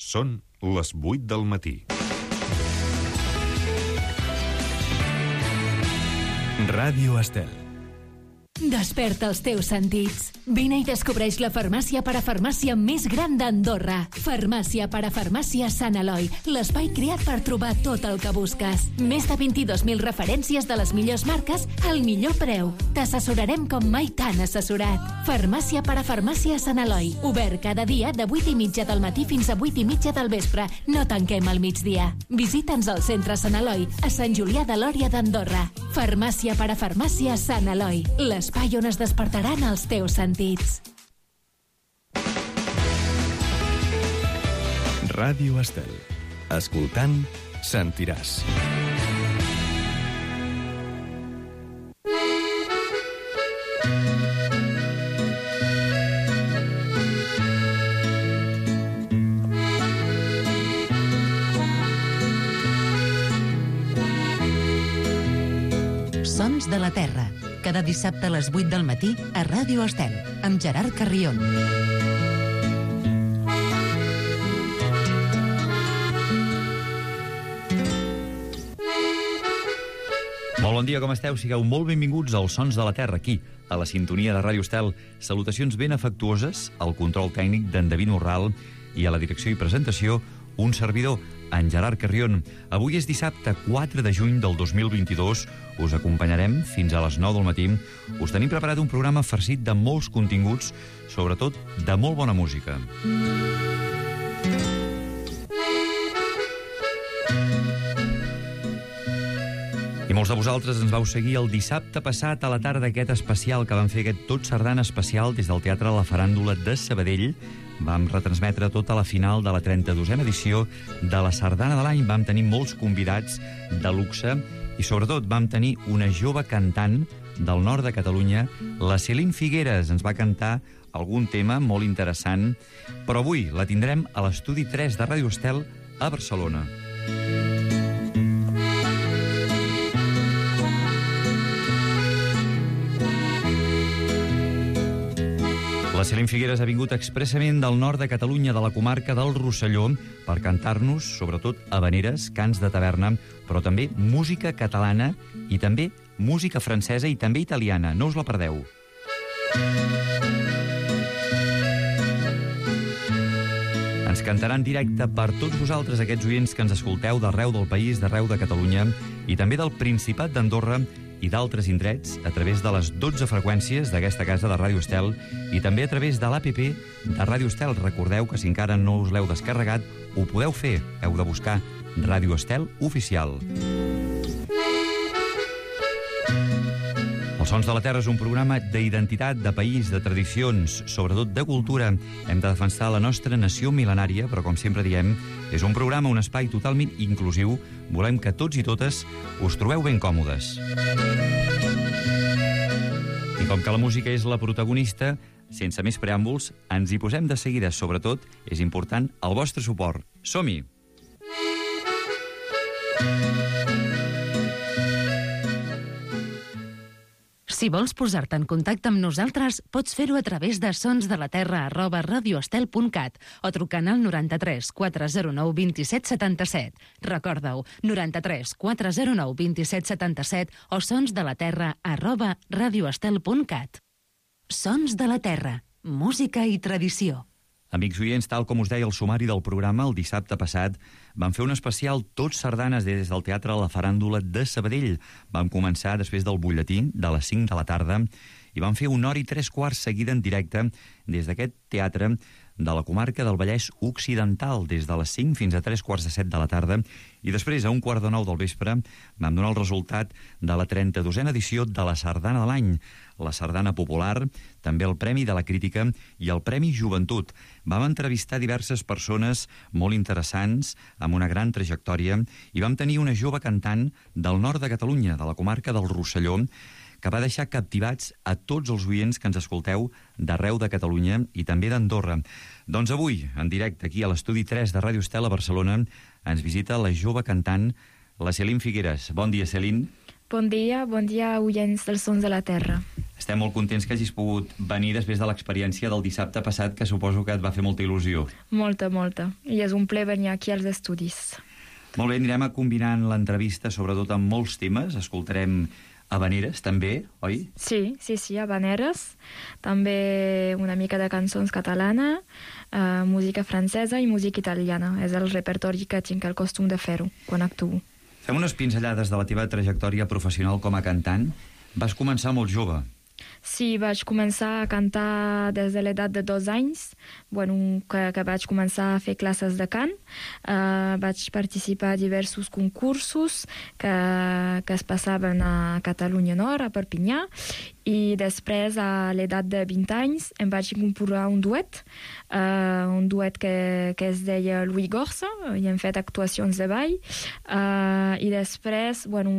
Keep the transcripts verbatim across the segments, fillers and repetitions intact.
Són les vuit del matí. Ràdio Estel. Desperta els teus sentits. Vine i descobreix la farmàcia parafarmàcia més gran d'Andorra. Farmàcia parafarmàcia Sant Eloi, l'espai creat per trobar tot el que busques. Més de vint-i-dos mil referències de les millors marques al millor preu. T'assessorarem com mai t'han assessorat. Farmàcia parafarmàcia Sant Eloi. Obert cada dia de vuit i mitja del matí fins a vuit i mitja del vespre. No tanquem al migdia. Visita'ns al centre Sant Eloi, a Sant Julià de Lòria d'Andorra. Farmàcia parafarmàcia Sant Eloi. L'espai on es despertaran els teus sentits. Ràdio Estel. Escoltant, sentiràs. Sons de la Terra. Cada dissabte a les vuit del matí a Ràdio Estel, amb Gerard Carrión. Molt bon dia, com esteu? Sigueu molt benvinguts als Sons de la Terra, aquí, a la sintonia de Ràdio Estel. Salutacions ben afectuoses al control tècnic d'en David Morral i a la direcció i presentació un servidor, en Gerard Carrión. Avui és dissabte quatre de juny del dos mil vint-i-dos. Us acompanyarem fins a les nou del matí. Us tenim preparat un programa farcit de molts continguts, sobretot de molt bona música. I molts de vosaltres ens vau seguir el dissabte passat a la tarda aquest especial que vam fer, aquest Tot Sardana especial des del Teatre La Faràndula de Sabadell. Vam retransmetre tota la final de la trenta-dosena edició de la Sardana de l'any. Vam tenir molts convidats de luxe i sobretot vam tenir una jove cantant del nord de Catalunya, la Céline Figueres. Ens va cantar algun tema molt interessant, però avui la tindrem a l'estudi tres de Ràdio Estel a Barcelona. La Céline Figueres ha vingut expressament del nord de Catalunya, de la comarca del Rosselló, per cantar-nos, sobretot, habaneres, cants de taverna, però també música catalana i també música francesa i també italiana. No us la perdeu. Ens cantarà en directe per tots vosaltres, aquests oients que ens escolteu d'arreu del país, d'arreu de Catalunya i també del Principat d'Andorra i d'altres indrets, a través de les dotze freqüències d'aquesta casa de Ràdio Estel i també a través de l'A P P de Ràdio Estel. Recordeu que si encara no us l'heu descarregat, ho podeu fer. Heu de buscar Ràdio Estel Oficial. Els Sons de la Terra és un programa d'identitat, de país, de tradicions, sobretot de cultura. Hem de defensar la nostra nació mil·lenària, però com sempre diem, és un programa, un espai totalment inclusiu. Volem que tots i totes us trobeu ben còmodes. I com que la música és la protagonista, sense més preàmbuls, ens hi posem de seguida. Sobretot, és important el vostre suport. Som-hi! Si vols posar-te en contacte amb nosaltres, pots fer-ho a través de sonsdelaterra arroba radioestel punt cat o trucant al noranta-tres quatre zero nou vint-i-set setanta-set. Recorda-ho, noranta-tres quatre zero nou vint-i-set setanta-set o sonsdelaterra arroba radioestel punt cat. Sons de la Terra, música i tradició. Amics oients, tal com us deia el sumari del programa, el dissabte passat vam fer un especial Tot Sardanes des del Teatre La Faràndula de Sabadell. Vam començar després del butlletí de les cinc de la tarda i vam fer una hora i tres quarts seguida en directe des d'aquest teatre de la comarca del Vallès Occidental, des de les cinc fins a tres quarts de set de la tarda, i després, a un quart de nou del vespre, vam donar el resultat de la trenta-dosena edició de la Sardana de l'any, la Sardana Popular, també el Premi de la Crítica i el Premi Joventut. Vam entrevistar diverses persones molt interessants, amb una gran trajectòria, i vam tenir una jove cantant del nord de Catalunya, de la comarca del Rosselló, que va deixar captivats a tots els oients que ens escolteu d'arreu de Catalunya i també d'Andorra. Doncs avui, en directe, aquí a l'estudi tres de Ràdio Estel a Barcelona, ens visita la jove cantant, la Céline Figueres. Bon dia, Céline. Bon dia, bon dia, oients dels Sons de la Terra. Estem molt contents que hagis pogut venir després de l'experiència del dissabte passat, que suposo que et va fer molta il·lusió. Molta, molta. I és un plaer venir aquí als estudis. Molt bé, anirem a combinant l'entrevista, sobretot amb molts temes. Escoltarem habaneres, també, oi? Sí, sí, sí, habaneres. També una mica de cançons catalana, eh, música francesa i música italiana. És el repertori que tinc el costum de fer-ho quan actuo. Fem unes pinzellades de la teva trajectòria professional com a cantant. Vas començar molt jove. Sí, vaig començar a cantar des de l'edat de dos anys, bueno, que, que vaig començar a fer classes de cant. Uh, vaig participar a diversos concursos que, que es passaven a Catalunya Nord, a Perpinyà, i després, a l'edat de vint anys, em vaig incorporar un duet, uh, un duet que, que es deia Louis Gorsa, i hem fet actuacions de ball, uh, i després, bueno,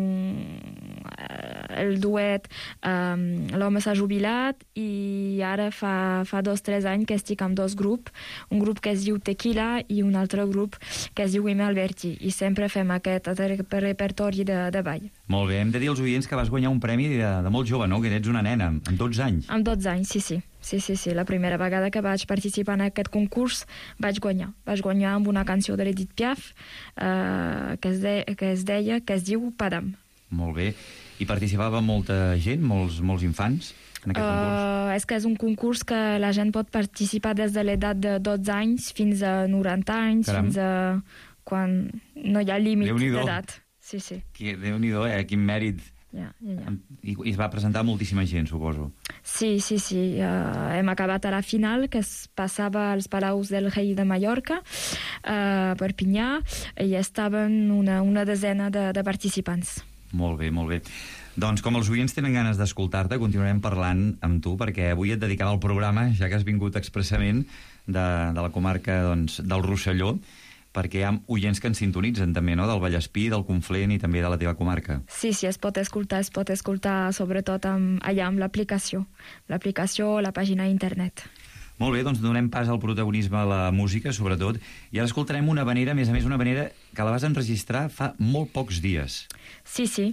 el duet, um, l'home s'ha jubilat, i ara fa, fa dos o tres anys que estic amb dos grups, un grup que es diu Tequila i un altre grup que es diu Eme Alberti, i sempre fem aquest repertori de, de ball. Molt bé, hem de dir als oients que vas guanyar un premi de, de molt jove, no? Que ets una nena, amb dotze anys. Amb dotze anys, sí, sí. Sí, sí, sí. La primera vegada que vaig participar en aquest concurs vaig guanyar. Vaig guanyar amb una cançó de l'Edith Piaf eh, que, es de, que es deia, que es diu Padam. Molt bé. I participava molta gent, molts, molts infants, en aquest uh, concurs? És que és un concurs que la gent pot participar des de l'edat de dotze anys fins a noranta anys, Caram. Fins a quan no hi ha límit d'edat. Sí, sí. Que, Déu-n'hi-do, eh? Quin mèrit. Ja, ja, ja. I, I es va presentar moltíssima gent, suposo. Sí, sí, sí. Uh, hem acabat a la final, que es passava als Palaus del Rei de Mallorca, a uh, Perpinyà, i estaven una, una desena de, de participants. Molt bé, molt bé. Doncs com els oients tenen ganes d'escoltar-te, continuarem parlant amb tu, perquè avui et dedicava el programa, ja que has vingut expressament de, de la comarca doncs, del Rosselló, perquè hi ha oients que ens sintonitzen també, no?, del Vallespí, del Conflent i també de la teva comarca. Sí, sí, es pot escoltar, es pot escoltar sobretot amb, allà amb l'aplicació, l'aplicació o la pàgina d'internet. Molt bé, doncs donem pas al protagonisme a la música, sobretot, i ara escoltarem una habanera, a més a més una habanera que la vas enregistrar fa molt pocs dies. Sí, sí,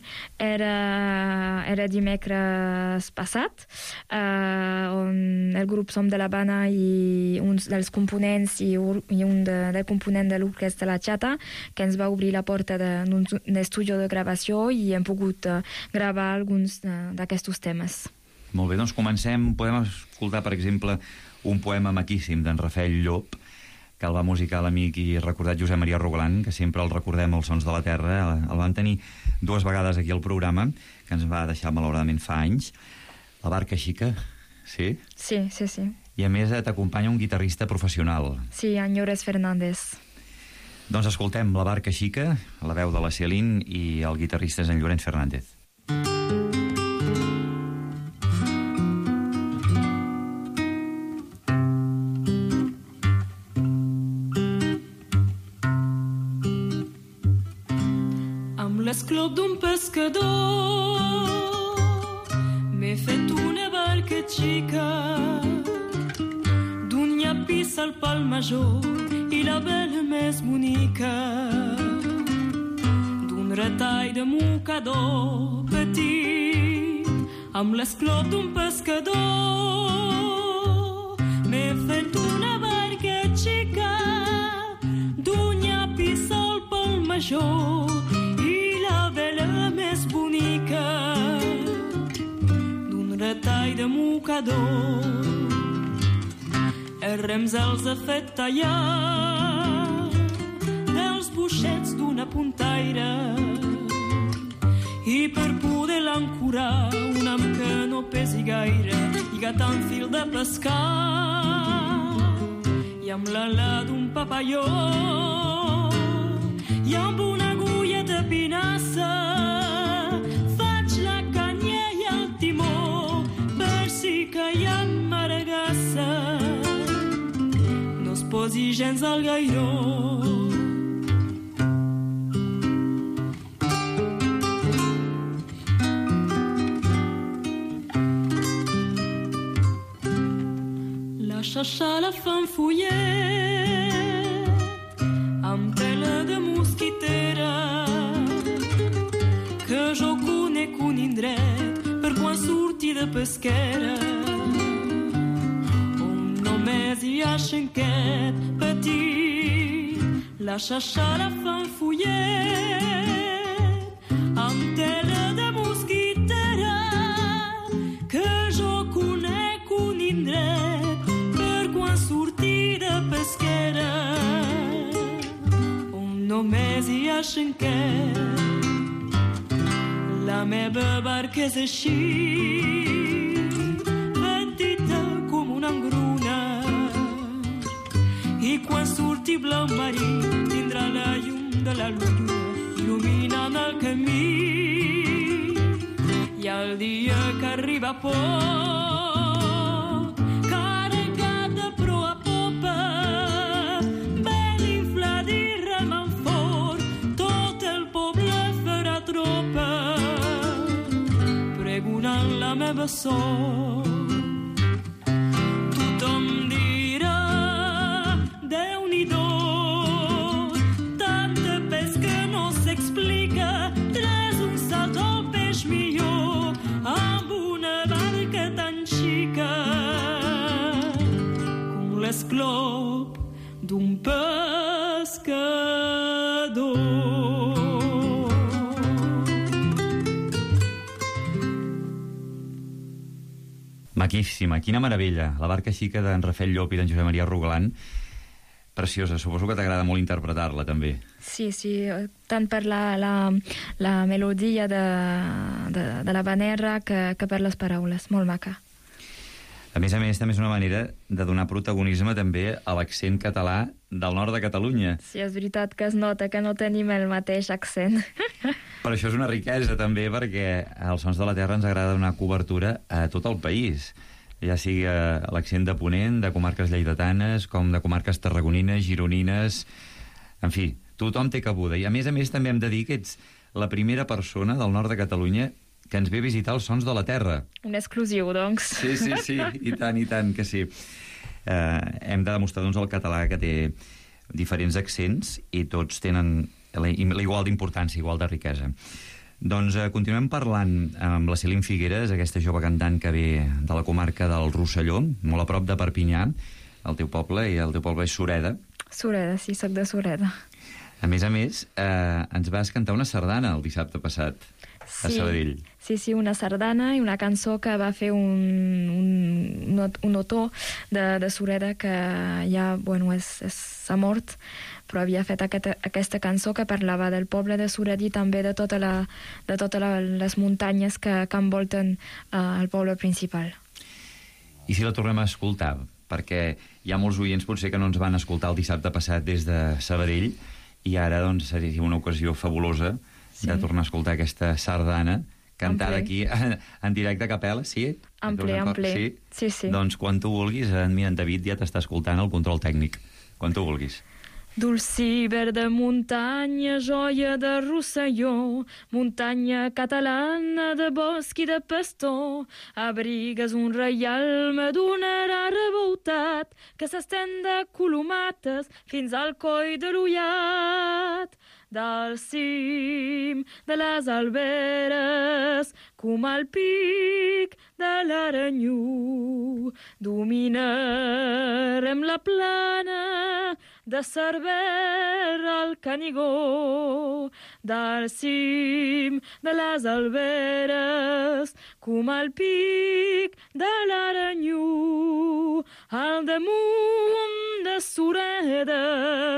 era, era dimecres passat, eh, on el grup Som de l'Havana i un dels components i un, i un de, del component de l'orquestra La Chata, que ens va obrir la porta d'un estudi de gravació i hem pogut uh, gravar alguns uh, d'aquests temes. Molt bé, doncs comencem. Podem escoltar, per exemple, un poema maquíssim d'en Rafael Llop, que el va musicar l'amic i recordat Josep Maria Roglán, que sempre el recordem als Sons de la Terra. El van tenir dues vegades aquí al programa, que ens va deixar malauradament fa anys. La Barca Xica, sí? Sí, sí, sí. I a més t'acompanya un guitarrista professional. Sí, en Llores Fernández. Doncs escoltem La Barca Xica, la veu de la Céline, i el guitarrista és en Llorenç Fernández. L'esclop d'un pescador m'he fet una barca xica d'un llapis al pal major i la vela més bonica d'un retall de mocador petit amb l'esclop d'un pescador m'he fet una barca xica d'un llapis al pal major més bonica d'un retall de mocador. Els rems els ha fet tallar dels boixets d'una puntaire i per poder l'ancorar un amb que no pesi gaire i gatant fil de pescar i amb l'ala d'un papalló i amb una agulla de pinassa faig la canya i el timó per si que hi ha maregassa no es posi gens al gairó. La xarxa la fan fullet amb tela de mosquitera que jo conec pesquera, on només hi ha xanquet petit, la xaxa la fan fullet, amb tela de mosquitera, que jo conec un indret per quan sortir de pesquera, on només hi ha xanquet. La meva barca és així, petita com una engruna, i quan surti blau marí tindrà la llum de la lluna il·luminant el camí. I el dia que arriba poc, carregat de proa a popa, ben inflat i remant fort, tot el poble farà tropa, pregonant la meva sort. Tothom dirà, Déu-n'hi-do, tanta pesca no s'explica, tres un salt al peix millor, amb una barca tan xica com l'esclop d'un pescador. Maquíssima, quina meravella. La barca xica d'en Rafael Llop i d'en Josep Maria Rogalant. Preciosa, suposo que t'agrada molt interpretar-la, també. Sí, sí, tant per la, la, la melodia de, de, de la Banerra que, que per les paraules. Molt maca. A més a més, també és una manera de donar protagonisme també a l'accent català del nord de Catalunya. Sí, és veritat que es nota que no tenim el mateix accent. Per això és una riquesa, també, perquè als Sons de la Terra ens agrada donar cobertura a tot el país, ja sigui a l'accent de Ponent, de comarques lleidatanes, com de comarques tarragonines, gironines... En fi, tothom té cabuda. I a més a més també hem de dir que ets la primera persona del nord de Catalunya que ens ve a visitar els Sons de la Terra. Un exclusiu, doncs. Sí, sí, sí, i tant, i tant, que sí. Eh, hem de demostrar, doncs, el català que té diferents accents i tots tenen la, la igual d'importància, igual de riquesa. Doncs eh, continuem parlant amb la Celine Figueres, aquesta jove cantant que ve de la comarca del Rosselló, molt a prop de Perpinyà, el teu poble, i el teu poble és Sureda. Sureda, sí, soc de Sureda. A més a més, eh, ens vas cantar una sardana el dissabte passat, a sí, Sabadell. Sí, sí, una sardana i una cançó que va fer un, un, un autor de, de Sureda que ja, bueno, és, és, s'ha mort, però havia fet aquesta, aquesta cançó que parlava del poble de Sureda i també de totes la, de tota la, les muntanyes que, que envolten uh, el poble principal. I si la tornem a escoltar? Perquè hi ha molts oients potser que no ens van escoltar el dissabte passat des de Sabadell i ara doncs seria una ocasió fabulosa sí. de tornar a escoltar aquesta sardana cantada aquí en, en directe a capella, sí? En ple, en ple. Sí? Sí, sí. Doncs quan tu vulguis, en mi, en David, ja t'està escoltant el control tècnic. Quan tu vulguis. Dolcí verda muntanya, joia de Rosselló, muntanya catalana de bosc i de pastor, abrigues un reialme d'un ara revoltat que s'estén de colomates fins al coll de l'Ullat. Del cim de les Alberes, com al pic de l'Aranyú, dominarem la plana de Cervera al Canigó. Del cim de les Alberes, com al pic de l'Aranyú, al damunt de Sureda,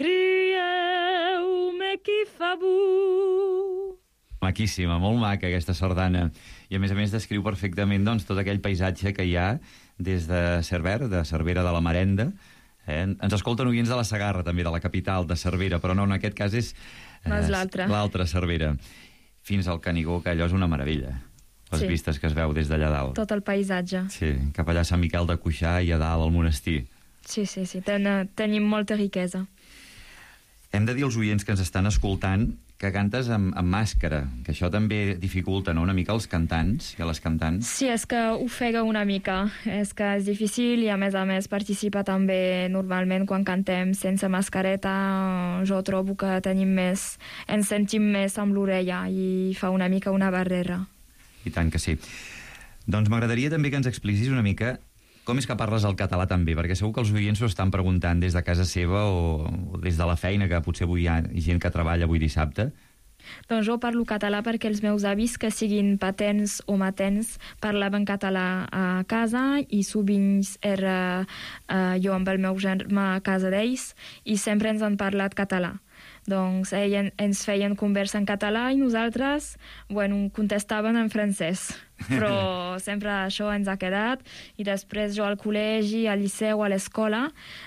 crieu-me qui fa bu. Maquíssima, molt maca aquesta sardana. I a més a més descriu perfectament doncs, tot aquell paisatge que hi ha des de Cervera, de Cervera de la Marenda. Eh? Ens escolten oients de la Segarra, també, de la capital, de Cervera, però no, en aquest cas és eh, l'altra. L'altra Cervera. Fins al Canigó, que allò és una meravella. Les sí. vistes que es veu des d'allà dalt. Tot el paisatge. Sí, cap allà a Sant Miquel de Cuixà i a dalt al monestir. Sí, sí, sí, Ten, tenim molta riquesa. Hem de dir als oients que ens estan escoltant que cantes amb, amb màscara, que això també dificulta, no?, una mica als cantants i a les cantants. Sí, és que ofega una mica, és que és difícil i a més a més participa també normalment quan cantem sense mascareta. Jo trobo que tenim més, ens sentim més amb l'orella i fa una mica una barrera. I tant que sí. Doncs m'agradaria també que ens expliquis una mica com és que parles el català també, perquè segur que els oients s'ho estan preguntant des de casa seva o, o des de la feina, que potser avui hi ha gent que treballa avui dissabte. Doncs jo parlo català perquè els meus avis, que siguin patents o matents, parlaven català a casa i sovint era uh, jo amb el meu germà a casa d'ells i sempre ens han parlat català. Doncs ells ens feien conversa en català i nosaltres, bueno, contestaven en francès. Però sempre això ens ha quedat. I després jo al col·legi, al liceu, a l'escola,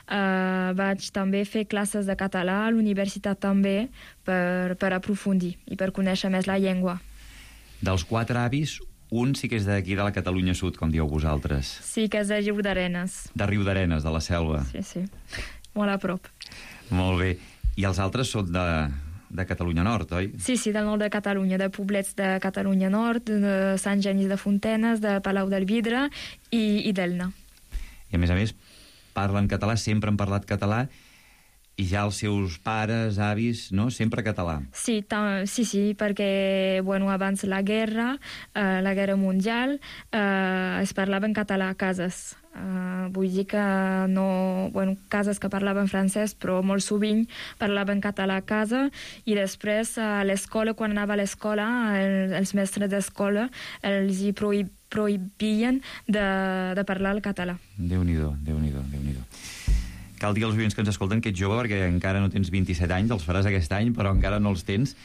eh, vaig també fer classes de català, a l'universitat també, per, per aprofundir i per conèixer més la llengua. Dels quatre avis, un sí que és d'aquí de la Catalunya Sud, com dieu vosaltres. Sí, que és de Riudarenes. De Riudarenes, de la Selva. Sí, sí. Molt a prop. Molt bé. I els altres són de, de Catalunya Nord, oi? Sí, sí, del nord de Catalunya, de poblets de Catalunya Nord, de Sant Genís de Fontenes, de Palau del Vidre i, i d'Elna. I a més a més, parlen català, sempre han parlat català, i ja els seus pares, avis, no? Sempre català. Sí, sí, sí, perquè bueno, abans la guerra, eh, la guerra mundial, eh, es parlava en català a cases. Uh, vull dir que no... Bueno, cases que parlaven francès, però molt sovint parlaven català a casa, i després a l'escola, quan anava a l'escola, el, els mestres d'escola els hi prohib, prohibien de, de parlar el català. Déu-n'hi-do, Déu-n'hi-do, Déu-n'hi-do. Cal dir als oients que ens escolten que ets jove, perquè encara no tens vint-i-set anys, els faràs aquest any, però encara no els tens.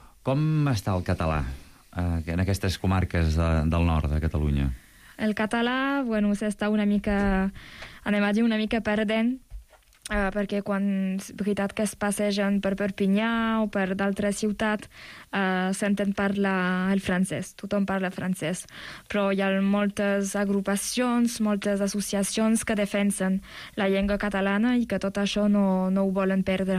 Com està el català eh, en aquestes comarques de, del nord de Catalunya? El català, bueno, s'està una mica, anem a dir, una mica perdent, eh, perquè quan és veritat que es passegen per Perpinyà o per d'altres ciutats, eh, senten parlar el francès, tothom parla francès. Però hi ha moltes agrupacions, moltes associacions que defensen la llengua catalana i que tot això no, no ho volen perdre.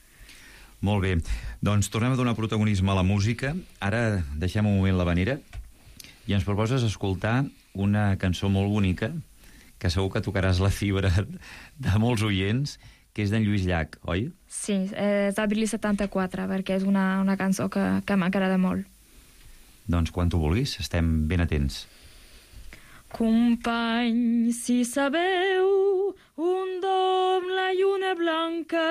Molt bé. Doncs tornem a donar protagonisme a la música. Ara deixem un moment l'havanera i ens proposes escoltar una cançó molt bonica, que segur que tocaràs la fibra de molts oients, que és d'en Lluís Llach, oi? Sí, és d'abril setanta-quatre, perquè és una, una cançó que, que m'agrada molt. Doncs quan tu vulguis, estem ben atents. Company, si sabeu un dom la lluna blanca,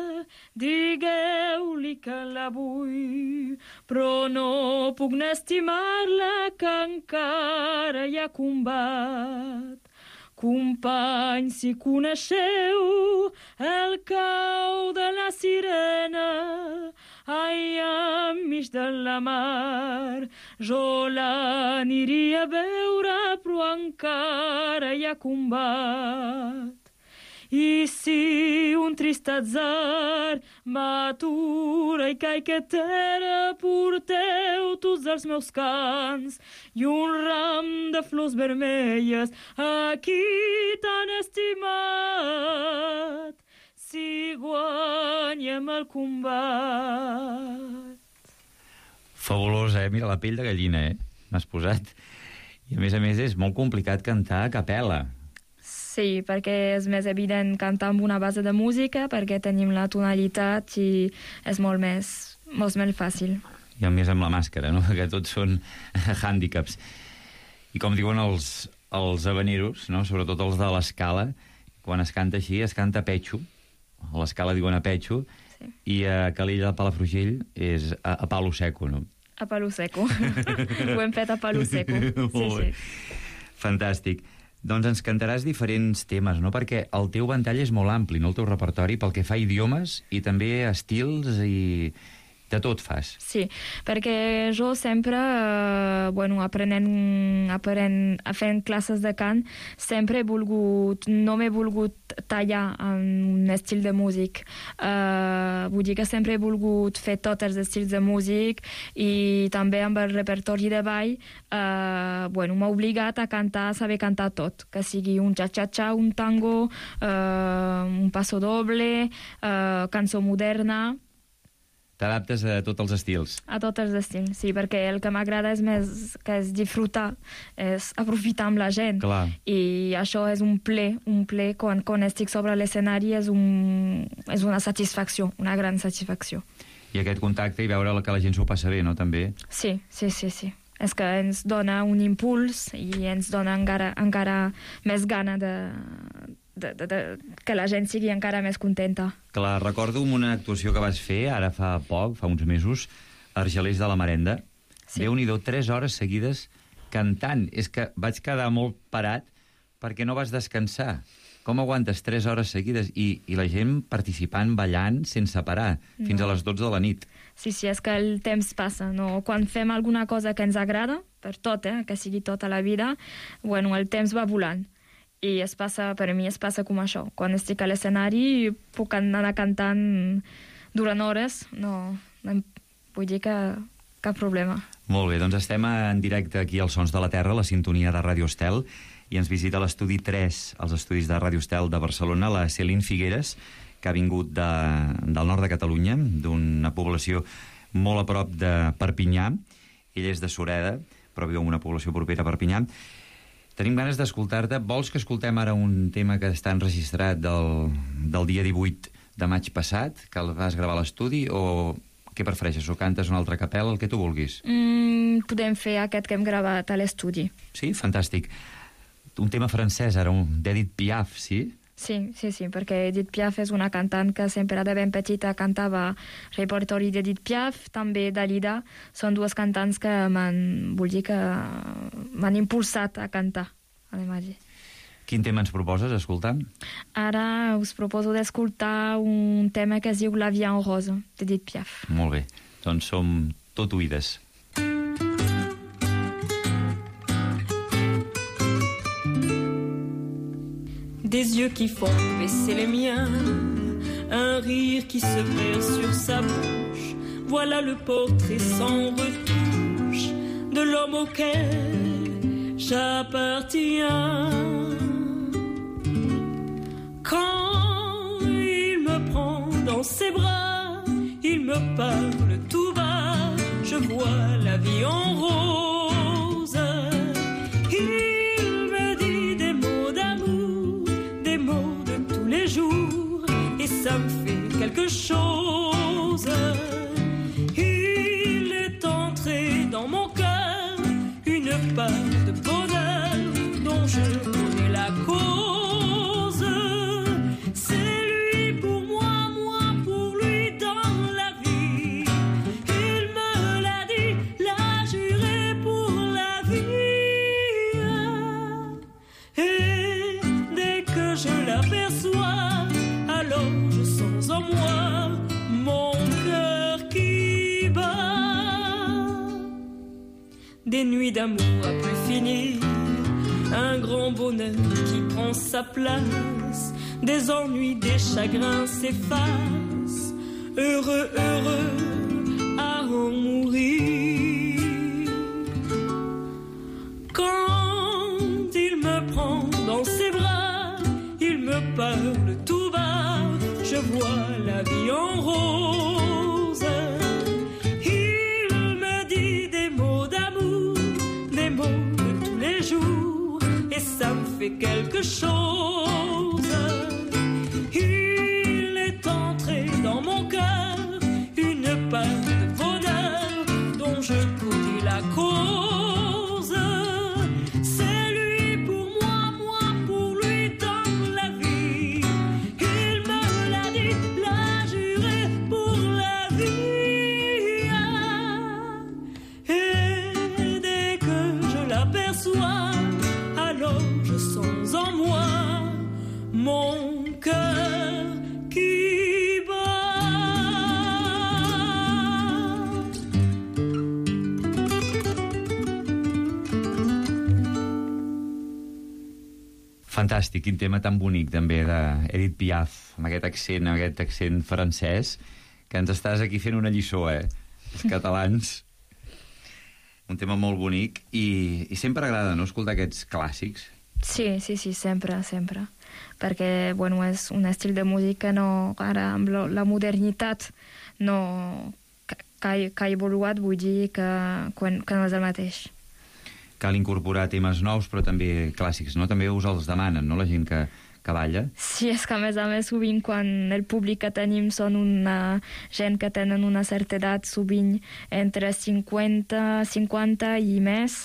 digueu-li que la vull, però no puc n'estimar-la, que encara hi ha combat. Company, si coneixeu el cau de la sirena, ai, enmig de la mar, jo l'aniria a veure, però encara hi ha combat. I si un trist atzar m'atura i caic a terra, porteu tots els meus cants i un ram de flors vermelles aquí tan estimat, si guanyem el combat. Fabulós, eh? Mira, la pell de gallina, eh? M'has posat. I a més a més és molt complicat cantar a capella. Sí, perquè és més evident cantar amb una base de música, perquè tenim la tonalitat i és molt més, molt més fàcil. I a més amb la màscara, no? Que tots són hàndicaps. I com diuen els, els habaneros, no? Sobretot els de l'escala, quan es canta així, es canta a petxo. A l'escala diuen a petxo, sí. I a Calella de Palafrugell és a, a palo seco, no? A palo seco. Ho hem fet a palo seco. Sí, sí. Fantàstic. Doncs ens cantaràs diferents temes, no? Perquè el teu ventall és molt ampli, no? El teu repertori, pel que fa a idiomes i també estils i... de tot fas. Sí, perquè jo sempre, eh, bueno, aprenent, aprenent, fent classes de cant, sempre he volgut, no m'he volgut tallar en un estil de músic. Uh, vull dir que sempre he volgut fer tots els estils de músic i també amb el repertori de ball, uh, bueno, m'ha obligat a cantar, a saber cantar tot, que sigui un cha-cha-cha, un tango, uh, un passo doble, uh, cançó moderna. T'adaptes a tots els estils. A tots els estils, sí, perquè el que m'agrada és més que és disfrutar, és aprofitar amb la gent. Clar. I això és un ple, un ple, quan, quan estic sobre l'escenari és, un, és una satisfacció, una gran satisfacció. I aquest contacte i veure que la gent s'ho passa bé, no?, també? Sí, sí, sí, sí. és que ens dona un impuls i ens dona encara, encara més gana de, de, de, de, que la gent sigui encara més contenta. Clar, recordo una actuació que vas fer ara fa poc, fa uns mesos, a Argelers de la Marenda. Sí. Déu-n'hi-do, tres hores seguides cantant. És que vaig quedar molt parat perquè no vas descansar. Com aguantes tres hores seguides i, i la gent participant, ballant, sense parar, no. fins a les dotze de la nit? Sí, sí, és que el temps passa, no? Quan fem alguna cosa que ens agrada, per tot, eh? que sigui tota la vida, bueno, el temps va volant. I es passa, per a mi es passa com això. Quan estic a l'escenari puc anar cantant durant hores, no, no vull dir que cap problema. Molt bé, doncs estem en directe aquí als Sons de la Terra, la sintonia de Ràdio Estel, i ens visita l'estudi tres, als estudis de Ràdio Estel de Barcelona, la Céline Figueres, que ha vingut de, del nord de Catalunya, d'una població molt a prop de Perpinyà. Ella és de Sureda, però viu en una població propera a Perpinyà. Tenim ganes d'escoltar-te. Vols que escoltem ara un tema que està enregistrat del, del dia divuit de maig passat, que el vas gravar a l'estudi, o què prefereixes? O cantes una altra capella, el que tu vulguis? Mm, podem fer aquest que hem gravat a l'estudi. Sí? Fantàstic. Un tema francès, ara, un d'Edith Piaf, sí? Sí, sí, sí, perquè Edith Piaf és una cantant que sempre de ben petita cantava repertori d'Edith Piaf, també Dalida. Són dues cantants que m'han, vull dir que m'han impulsat a cantar, a l'imatge. Quin tema ens proposes, escoltar? Ara us proposo d'escoltar un tema que es diu La vie en rose, d'Edith Piaf. Molt bé, doncs som tot oïdes. Des yeux qui font baisser les miens, un rire qui se perd sur sa bouche. Voilà le portrait sans retouche de l'homme auquel j'appartiens. Quand il me prend dans ses bras, il me parle tout bas, je vois la vie en rose. Il me dit des mots d'amour, des mots de tous les jours, et ça me fait quelque chose. Il est entré dans mon cœur une part de bonheur dont je connais la cause. C'est lui pour moi, moi pour lui dans la vie. Il me l'a dit, l'a juré pour la vie. Et dès que je l'aperçois, alors je sens en moi mon cœur qui bat. Des nuits d'amour à plus finir, un grand bonheur qui prend sa place, des ennuis, des chagrins s'effacent, heureux, heureux à en mourir. Quand il me prend dans ses bras, il me parle tout bas, je vois la vie en rose. Il me dit des mots d'amour, des mots de tous les jours, et ça me fait quelque chose. Il est entré dans mon cœur une part de bonheur dont je connais la cause. C'est lui pour moi, moi pour lui dans la vie. Il me l'a dit, l'a juré pour la vie. Et dès que je l'aperçois, alors je sens en moi mon cœur qui bat. Fantàstic, quin tema tan bonic també d'Edith Piaf, amb aquest accent, amb aquest accent francès, que ens estàs aquí fent una lliçó, eh? Els catalans. Un tema molt bonic i, i sempre agrada, no?, escoltar aquests clàssics. Sí, sí, sí, sempre, sempre. Perquè, bueno, és un estil de música que no, ara amb lo, la modernitat no, que, que, ha, que ha evoluat, vull dir que, que, que no és el mateix. Cal incorporar temes nous, però també clàssics, no? També us els demanen, no?, la gent que, que balla. Sí, és que a més a més sovint quan el públic que tenim són una gent que tenen una certa edat, sovint entre cinquanta, cinquanta i més,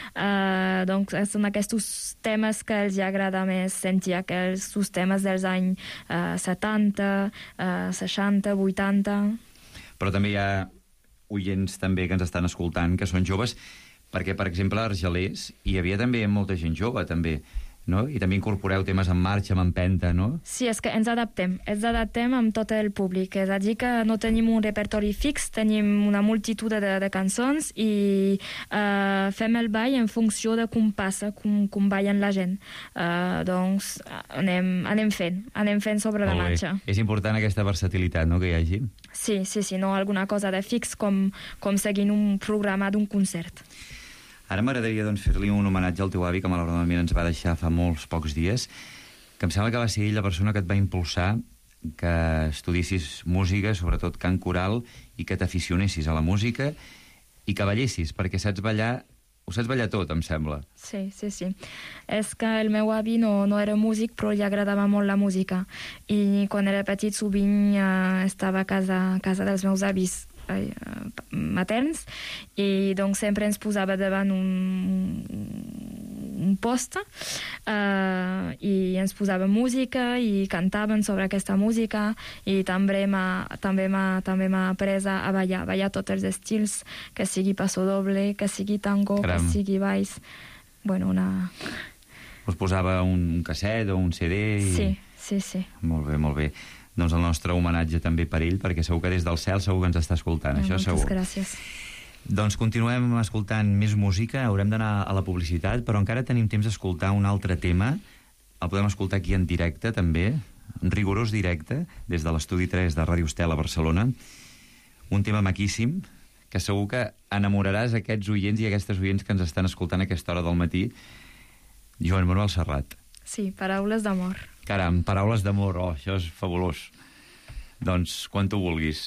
uh, doncs són aquests temes que els agrada més sentir, aquests temes dels anys uh, setanta, uh, seixanta, vuitanta... Però també hi ha oients també que ens estan escoltant, que són joves, perquè, per exemple, a Argelers hi havia també molta gent jove, també, no? I també incorporeu temes en marxa, en empenta, no? Sí, és que ens adaptem, ens adaptem amb tot el públic, és a dir que no tenim un repertori fix, tenim una multitud de, de cançons i uh, fem el ball en funció de com passa, com, com ballen la gent. Uh, doncs anem, anem fent, anem fent sobre la marxa. És important aquesta versatilitat, no?, que hi hagi. Sí, sí, sí, no alguna cosa de fix com, com seguint un programa d'un concert. Ara m'agradaria doncs, fer-li un homenatge al teu avi, que malauradament ens va deixar fa molts pocs dies, que em sembla que va ser ell la persona que et va impulsar que estudiessis música, sobretot cant coral, i que t'aficionessis a la música i que ballessis, perquè saps ballar, ho saps ballar tot, em sembla. Sí, sí, sí. És que el meu avi no, no era músic, però li agradava molt la música. I quan era petit sovint uh, estava a casa, a casa dels meus avis materns i doncs sempre ens posava davant un, un post uh, i ens posava música i cantaven sobre aquesta música i també m'ha també m'ha també m'ha après a ballar, a ballar tots els estils, que sigui paso doble, que sigui tango, Caram. que sigui vals. Bueno, una... Us posava un casset o un C D? I... Sí, sí, sí. Molt bé, molt bé. Doncs el nostre homenatge també per ell, perquè segur que des del cel segur que ens està escoltant, no, això moltes segur. Moltes gràcies. Doncs continuem escoltant més música, haurem d'anar a la publicitat, però encara tenim temps d'escoltar un altre tema. El podem escoltar aquí en directe, també, en rigorós directe, des de l'estudi tres de Ràdio Estel a Barcelona. Un tema maquíssim, que segur que enamoraràs aquests oients i aquestes oients que ens estan escoltant a aquesta hora del matí. Joan Manuel Serrat. Sí, paraules d'amor. Caram, paraules d'amor, oh, això és fabulós. Doncs, quan tu vulguis.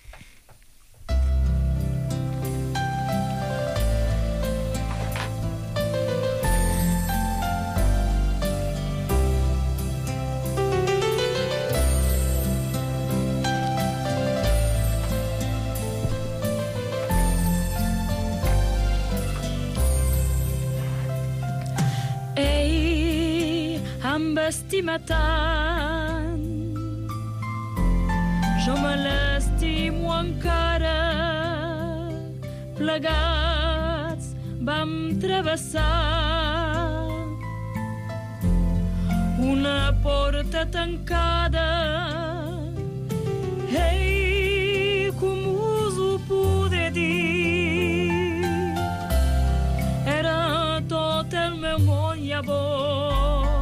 M'estima tant, jo me l'estimo encara, plegats vam travessar una porta tancada. Ei, com us ho poder dir, era tot el meu món llavors,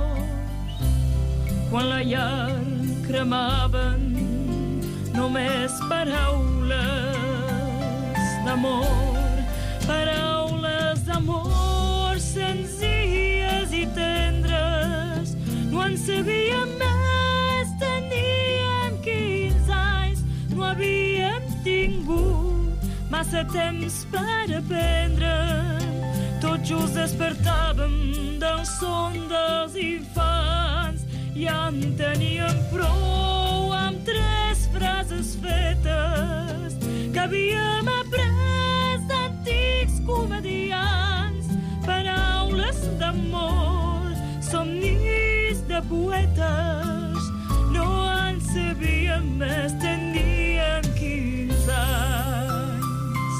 quan la llar cremaven només paraules d'amor, paraules d'amor senzilles i tendres. No en sabíem més, teníem quinze anys, no havíem tingut massa temps per aprendre. Tots just despertàvem del son dels infants, ja en teníem prou amb tres frases fetes que havíem après d'antics comedians, paraules d'amor, somnis de poetes. No en sabíem més, teníem quinze anys.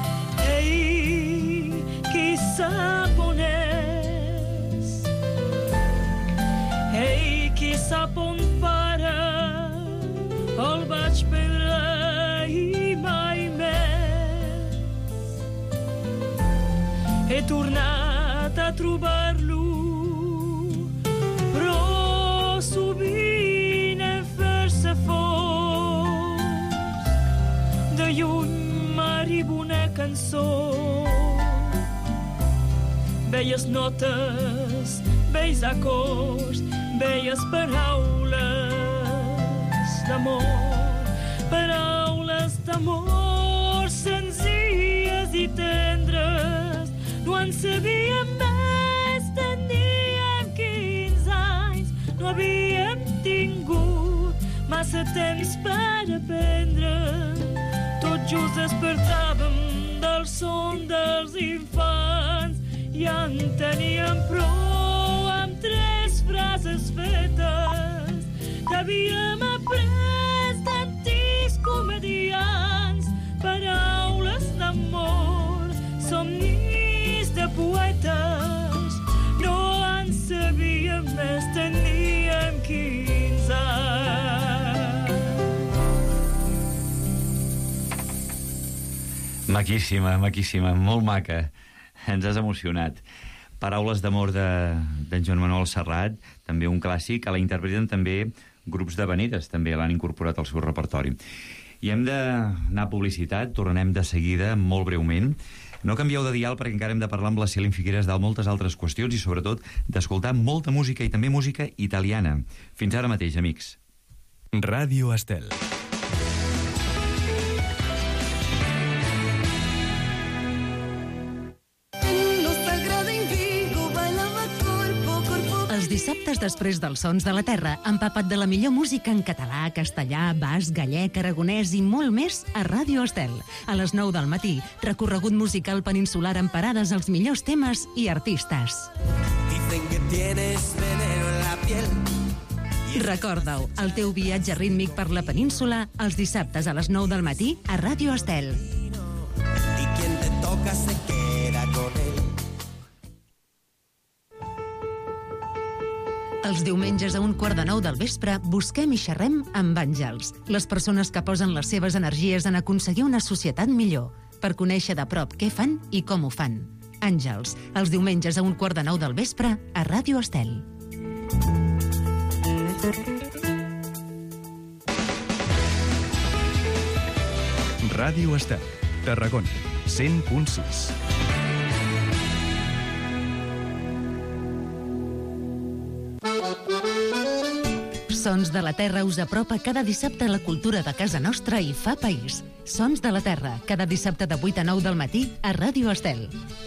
Ei, qui sap on és? Ei, qui sap on para, el vaig perdre i mai més. He tornat a trobar-lo, però sovint en fer-se fos. De lluny m'arriba una cançó, velles notes, vells acords, velles paraules d'amor, paraules d'amor senzilles i tendres. No en sabíem més, teníem quinze anys, no havíem sense temps per aprendre. Tot just despertàvem del son dels infants i en teníem prou amb tres frases fetes que havíem après d'antics comedians, paraules d'amor, somnis de poetes. No en sabíem més, teníem quinze anys. Maquíssima, maquíssima, molt maca. Ens has emocionat. Paraules d'amor d'en de, Joan Manuel Serrat, també un clàssic, que la interpreten també grups d'havaneres, també l'han incorporat al seu repertori. I hem d'anar a publicitat, tornem de seguida, molt breument. No canvieu de dial perquè encara hem de parlar amb la Céline Figueres de moltes altres qüestions i sobretot d'escoltar molta música i també música italiana. Fins ara mateix, amics. Ràdio Estel. Els dissabtes després dels Sons de la Terra, empapa't de la millor música en català, castellà, basc, gallec, aragonès i molt més a Ràdio Estel. A les nou del matí, recorregut musical peninsular amb parades als millors temes i artistes. Dicen que tienes veneno en la piel. Recorda-ho, el teu viatge rítmic per la península els dissabtes a les nou del matí a Ràdio Estel. Y quien te toca se queda con él. Els diumenges a un quart de nou del vespre busquem i xerrem amb àngels, les persones que posen les seves energies en aconseguir una societat millor, per conèixer de prop què fan i com ho fan. Àngels, els diumenges a un quart de nou del vespre a Ràdio Estel. Ràdio Estel, Tarragona, cent punt sis. Sons de la Terra us apropa cada dissabte a la cultura de casa nostra i fa país. Sons de la Terra, cada dissabte de vuit a nou del matí a Ràdio Estel.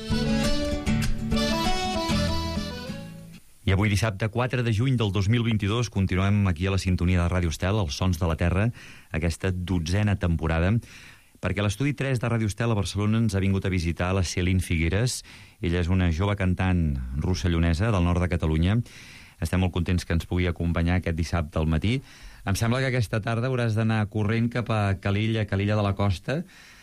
I avui dissabte quatre de juny del dos mil vint-i-dos continuem aquí a la sintonia de Ràdio Estel, els Sons de la Terra, aquesta dotzena temporada, perquè a l'estudi tres de Ràdio Estel a Barcelona ens ha vingut a visitar la Céline Figueres. Ella és una jove cantant rossellonesa del nord de Catalunya. Estem molt contents que ens pugui acompanyar aquest dissabte al matí. Em sembla que aquesta tarda hauràs d'anar corrent cap a Calella, Calella de la Costa,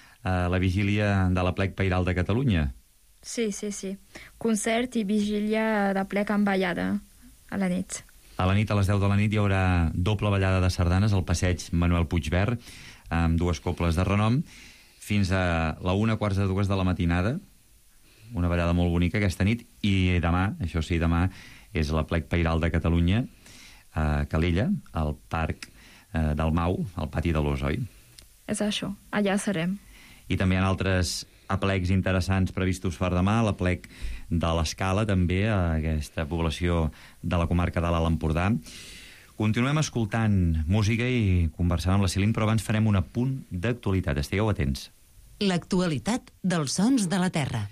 a la vigília de la Plec Pairal de Catalunya. Sí, sí, sí. Concert i vigília de plec amb ballada a la nit. A la nit, a les deu de la nit, hi haurà doble ballada de sardanes al passeig Manuel Puigverd, amb dues cobles de renom, fins a la una quarts de dues de la matinada. Una ballada molt bonica aquesta nit. I demà, això sí, demà, és la Plec Pairal de Catalunya, a Calella, al Parc eh, del Mau, al Pati de l'Os, oi? És això, allà serem. I també hi ha altres aplecs interessants previstos per demà, l'aplec de l'Escala, també, a aquesta població de la comarca de l'Alt Empordà. Continuem escoltant música i conversant amb la Céline, però abans farem un apunt d'actualitat. Estigueu atents. L'actualitat dels Sons de la Terra.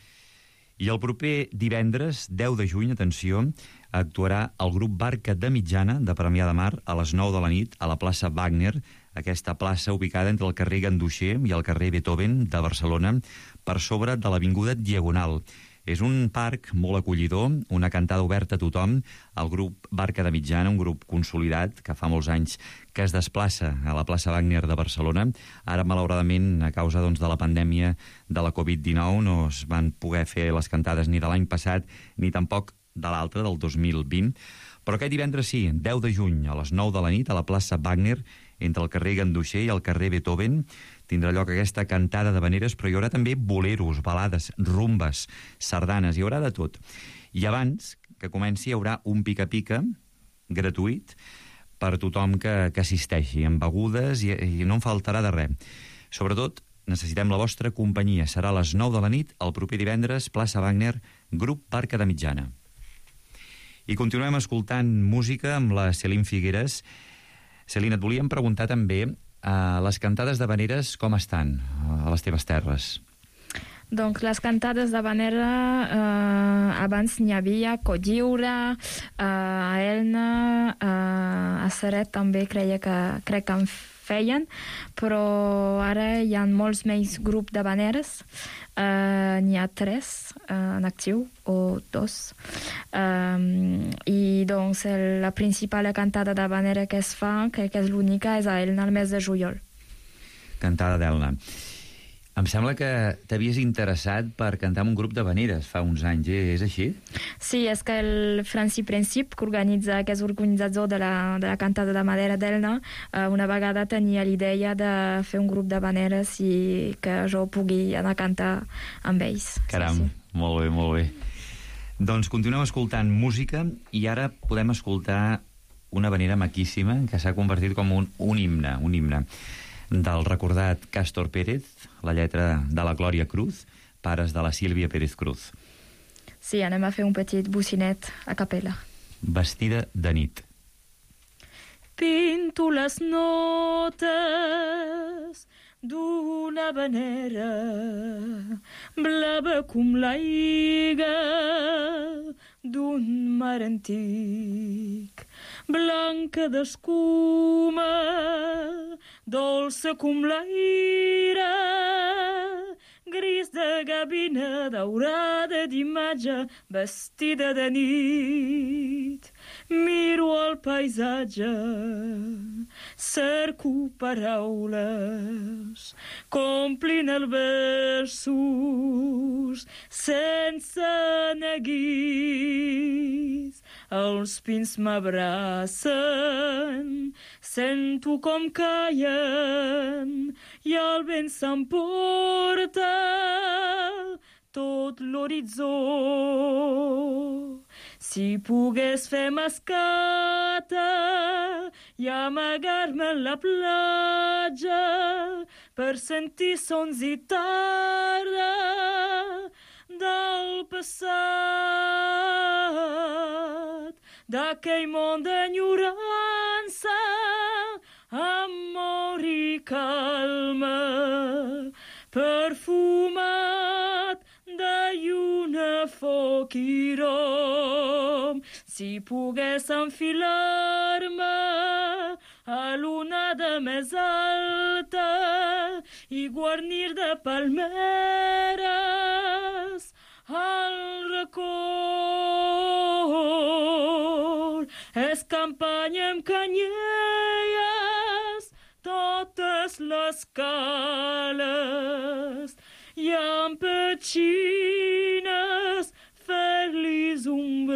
I el proper divendres, deu de juny, atenció, actuarà el grup Barca de Mitjana, de Premià de Mar, a les nou de la nit, a la plaça Wagner, aquesta plaça ubicada entre el carrer Ganduxer i el carrer Beethoven de Barcelona, per sobre de l'avinguda Diagonal. És un parc molt acollidor, una cantada oberta a tothom. El grup Barca de Mitjana, un grup consolidat que fa molts anys que es desplaça a la plaça Wagner de Barcelona. Ara, malauradament, a causa doncs, de la pandèmia de la covid dinou, no es van poder fer les cantades ni de l'any passat ni tampoc de l'altre, del dos mil vint. Però aquest divendres sí, deu de juny, a les nou de la nit, a la plaça Wagner, entre el carrer Ganduxer i el carrer Beethoven, tindrà lloc aquesta cantada d'havaneres, però hi haurà també boleros, balades, rumbes, sardanes, hi haurà de tot. I abans que comenci hi haurà un pica-pica gratuït per tothom que, que assisteixi, amb begudes, i, i no en faltarà de res. Sobretot, necessitem la vostra companyia. Serà a les nou de la nit, el proper divendres, plaça Wagner, grup Barca de Mitjana. I continuem escoltant música amb la Céline Figueres. Céline, et volíem preguntar també uh, les cantades d'havaneres com estan a les teves terres? Donc, les cantades d'havanera, eh, abans n'hi havia Cotlliure, eh, a Elna, eh, a Ceret també creia que, crec que en feien, però ara hi ha molts més grups d'habaneres. Uh, n'hi ha tres uh, en actiu, o dos. Um, I doncs el, la principal cantada d'habanera que es fa, crec que és l'única, és a Elna al mes de juliol. Cantada d'Elna. Em sembla que t'havies interessat per cantar en un grup d'habaneres fa uns anys, eh? És així? Sí, és que el Franci Princip, que organitza, que és organitzador de la, de la cantada de Madera d'Elna, eh, una vegada tenia l'idea de fer un grup d'habaneres i que jo pugui anar a cantar amb ells. Caram, sí, sí. Molt bé, molt bé. Doncs continuem escoltant música i ara podem escoltar una habanera maquíssima que s'ha convertit com un, un himne, un himne del recordat Cástor Pérez, la lletra de la Glòria Cruz, pares de la Sílvia Pérez Cruz. Sí, anem a fer un petit bocinet a capella. Vestida de nit. Pinto les notes d'una habanera blava com l'aigua d'un mar antic, blanca d'escuma, dolça com l'aire, gris de gavina, daurada d'imatge, vestida de nit. Miro el paisatge, cerco paraules, complint els versos sense neguits. Els pins m'abracen, sento com caien i el vent s'emporta tot l'horitzó. Si pogués fer mascata i amagar-me a la platja per sentir sons i tarda del passat, d'aquell món d'enyorança, amor i calma, perfumat de lluna, foc i rom. Si pogués enfilar-me a l'onada més alta i guarnir de palmeres el record, escampanya amb canyelles totes les cales i amb petxines fer-lis un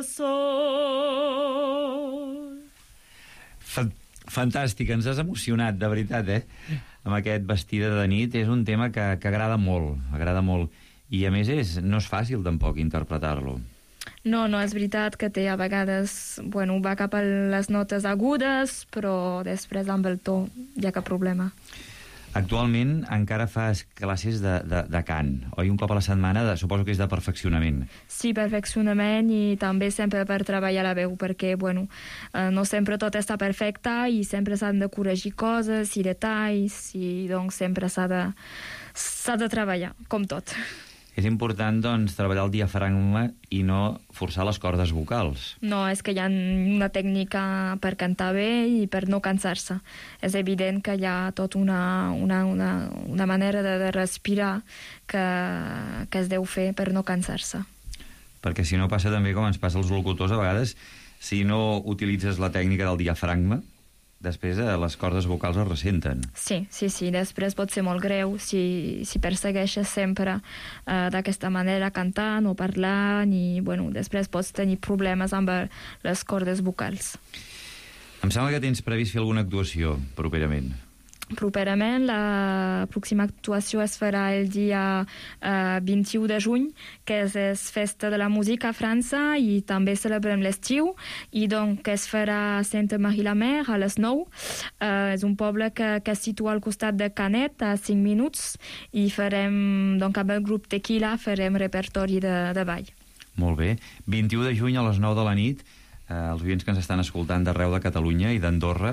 bressol. Fantàstic, ens has emocionat, de veritat, eh? Amb aquest Vestida de nit. És un tema que, que agrada molt, agrada molt. I, a més, és, no és fàcil, tampoc, interpretar-lo. No, no, és veritat que té a vegades... Bueno, va cap a les notes agudes, però després amb el to hi ha cap problema. Actualment encara fas classes de, de, de cant, oi? Un cop a la setmana, de, suposo que és de perfeccionament. Sí, perfeccionament i també sempre per treballar la veu, perquè, bueno, eh, no sempre tot està perfecte i sempre s'han de corregir coses i detalls i, doncs, sempre s'ha de, s'ha de treballar, com tot. És important, doncs, treballar el diafragma i no forçar les cordes vocals. No, és que hi ha una tècnica per cantar bé i per no cansar-se. És evident que hi ha tot una, una, una, una manera de, de respirar que, que es deu fer per no cansar-se. Perquè si no passa també com ens passa als locutors a vegades, si no utilitzes la tècnica del diafragma, després eh, les cordes vocals es ressenten. Sí, sí, sí, després pot ser molt greu si, si persegueixes sempre eh, d'aquesta manera cantant o parlant i, bueno, després pots tenir problemes amb les cordes vocals. Em sembla que tens previst fer alguna actuació properament. Properament, la pròxima actuació es farà el dia eh, vint-i-u de juny, que és, és Festa de la Música a França i també celebrem l'estiu, i donc es farà a Sainte-Marie-la-Mer a les nou. Eh, és un poble que, que es situa al costat de Canet, a cinc minuts, i farem, donc amb el grup Tequila, farem repertori de, de ball. Molt bé. vint-i-u de juny a les nou de la nit, eh, els oients que ens estan escoltant d'arreu de Catalunya i d'Andorra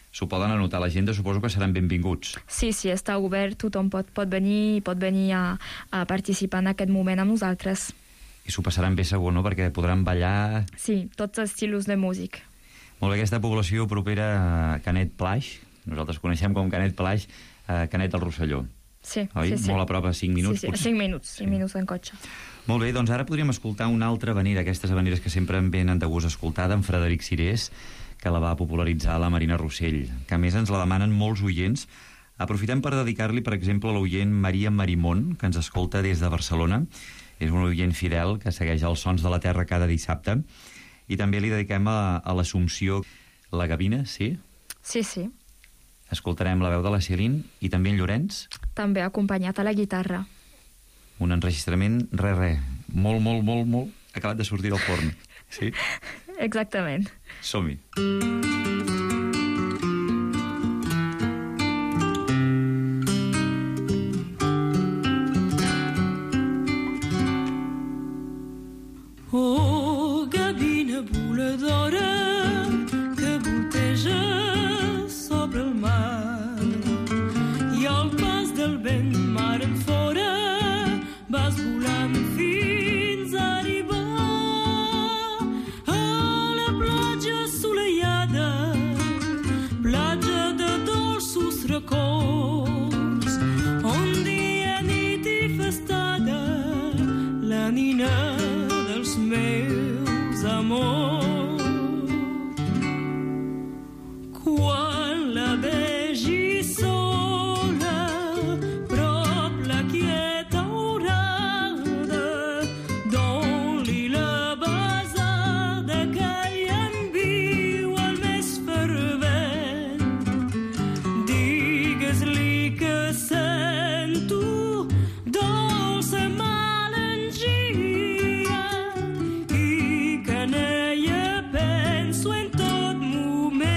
s'ho poden anotar a l'agenda, suposo que seran benvinguts. Sí, sí, està obert, tothom pot, pot venir pot venir a, a participar en aquest moment amb nosaltres. I s'ho passaran bé segur, no?, perquè podran ballar... Sí, tots els estilos de música. Molt bé, aquesta població propera a Canet Plaix, nosaltres coneixem com Canet Plaix, a Canet del Rosselló. Sí, oi? sí, sí. Molt a prop, a cinc minuts, sí, sí, potser? cinc minuts, cinc Sí. minuts en cotxe. Molt bé, doncs ara podríem escoltar una altra havanera, aquestes havaneres que sempre em venen de gust escoltar, d'en Frederic Cirés, que la va popularitzar la Marina Rossell, que a més ens la demanen molts oients. Aprofitem per dedicar-li, per exemple, a l'oient Maria Marimón, que ens escolta des de Barcelona. És un oient fidel que segueix els sons de la terra cada dissabte. I també li dediquem a, a l'Assumpció la Gavina, sí? Sí, sí. Escoltarem la veu de la Céline i també en Llorenç. També acompanyat a la guitarra. Un enregistrament, re, re, molt, molt, molt, molt, acabat de sortir del forn. Sí? Exactament. Som-hi. Oh, gavina voladora que volteja sobre el mar i al pas del vent mar en fora vas volant fins a arribar a la platja assolellada, platja de dolços racons, on dia, nit i festada la nina dels meus amors. Quan la vegi sola, prop la quieta orada, don-li la besada que hi enviu el més fervent. Digues-li que sento dolça melangia i que en ella penso en tot moment.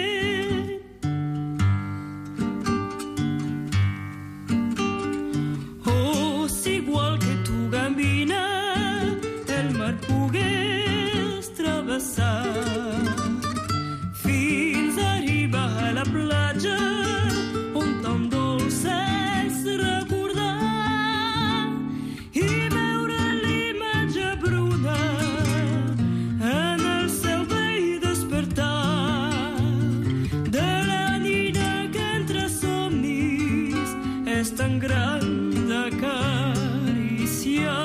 Oh, si igual que tu, gambina, el mar pogués travessar fins a arribar a la platja on tan dolç és recordar i veure l'imatge bruna en el cel vell despertar de la nina que entre somnis és tan gran d'acariciar.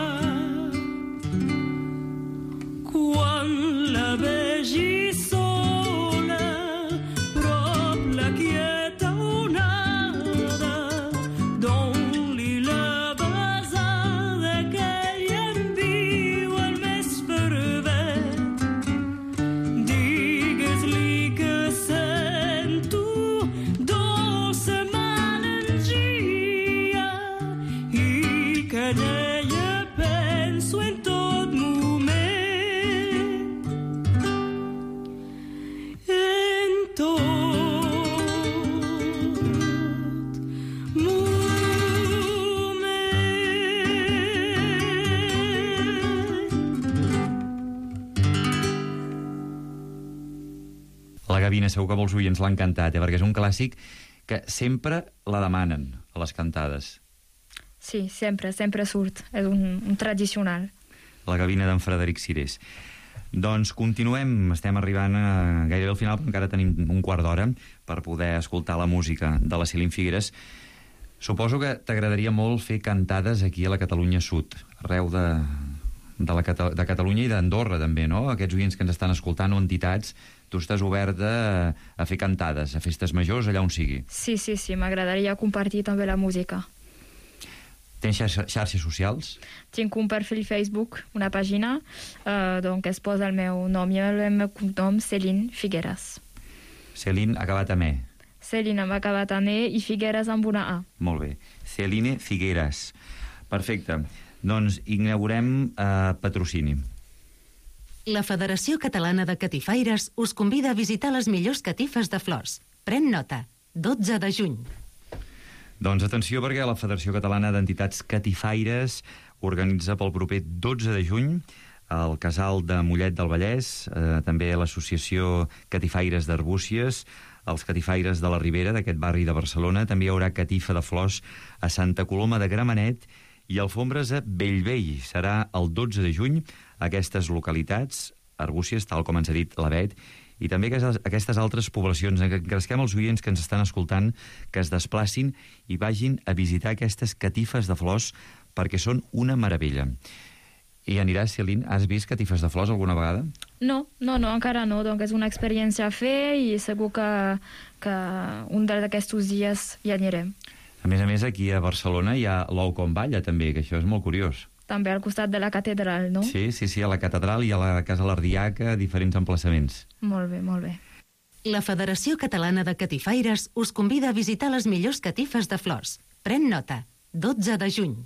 Quan la vegi sola, prop la quieta onada, don-li la besada que hi enviu el més fervent. Digues-li que sento dolça melangia i que en ella penso en tot moment. En tot moment. La Gavina, segur que molts oients l'han cantat, eh? Perquè és un clàssic que sempre la demanen a les cantades. Sí, sempre, sempre surt. És un, un tradicional. La Gavina d'en Frederic Cirés. Doncs continuem, estem arribant a gairebé al final, però encara tenim un quart d'hora per poder escoltar la música de la Céline Figueres. Suposo que t'agradaria molt fer cantades aquí a la Catalunya Sud, arreu de, de, la Cata de Catalunya i d'Andorra també, no? Aquests oients que ens estan escoltant o entitats, tu estàs obert a, a fer cantades, a festes majors, allà on sigui. Sí, sí, sí, m'agradaria compartir també la música. Tens xarxes socials? Tinc un perfil Facebook, una pàgina, eh, donc es posa el meu nom i el meu cognom, Céline Figueres. Céline, acabat amb E. Céline amb acabat amb E i Figueres amb una A. Molt bé. Céline Figueres. Perfecte. Doncs inaugurem eh, patrocini. La Federació Catalana de Catifaires us convida a visitar les millors catifes de flors. Pren nota. dotze de juny. Doncs atenció, perquè la Federació Catalana d'Entitats Catifaires organitza pel proper dotze de juny el Casal de Mollet del Vallès, eh, també l'Associació Catifaires d'Arbúcies, els catifaires de la Ribera, d'aquest barri de Barcelona. També hi haurà catifa de flors a Santa Coloma de Gramenet i alfombres a Bellvei. Serà el dotze de juny a aquestes localitats, Arbúcies, tal com ens ha dit la Bet, i també aquestes altres poblacions. Engresquem els oients que ens estan escoltant que es desplacin i vagin a visitar aquestes catifes de flors perquè són una meravella. I aniràs, Celine, has vist catifes de flors alguna vegada? No, no, no, encara no. Donc és una experiència a fer i segur que, que un d'aquests dies hi anirem. A més a més, aquí a Barcelona hi ha l'Ou com balla, també, que això és molt curiós. També al costat de la catedral, no? Sí, sí, sí, a la catedral i a la Casa l'Ardiaca, a diferents emplaçaments. Molt bé, molt bé. La Federació Catalana de Catifaires us convida a visitar les millors catifes de flors. Pren nota, dotze de juny.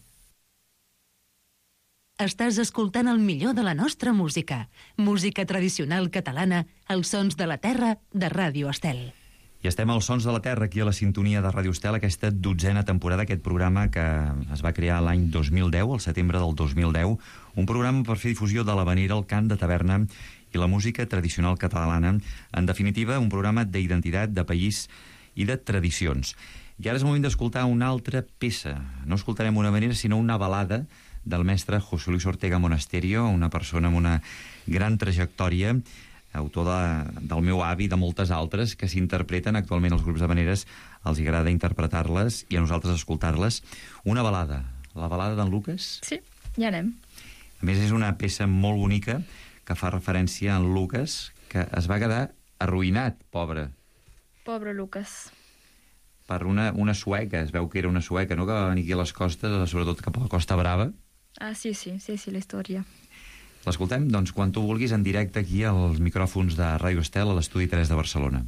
Estàs escoltant el millor de la nostra música. Música tradicional catalana, els sons de la terra de Ràdio Estel. I estem als Sons de la Terra, aquí a la sintonia de Ràdio Estel, aquesta dotzena temporada, aquest programa que es va crear l'any dos mil deu, al setembre del dos mil deu, un programa per fer difusió de l'havanera, el cant de taverna i la música tradicional catalana. En definitiva, un programa d'identitat, de país i de tradicions. I ara és moment d'escoltar una altra peça. No escoltarem una havanera, sinó una balada del mestre José Luis Ortega Monasterio, una persona amb una gran trajectòria, autor de, del meu avi i de moltes altres, que s'interpreten actualment als grups d'havaneres. Els agrada interpretar-les i a nosaltres escoltar-les. Una balada, la balada d'en Lucas? Sí, ja anem. A més, és una peça molt bonica que fa referència a en Lucas, que es va quedar arruïnat, pobre. Pobre Lucas. Per una, una sueca, es veu que era una sueca, no?, que va venir aquí a les costes, sobretot cap a la Costa Brava. Ah, sí, sí, sí, sí, la història. L'escoltem, doncs, quan tu vulguis, en directe aquí als micròfons de Ràdio Estel a l'Estudi tres de Barcelona.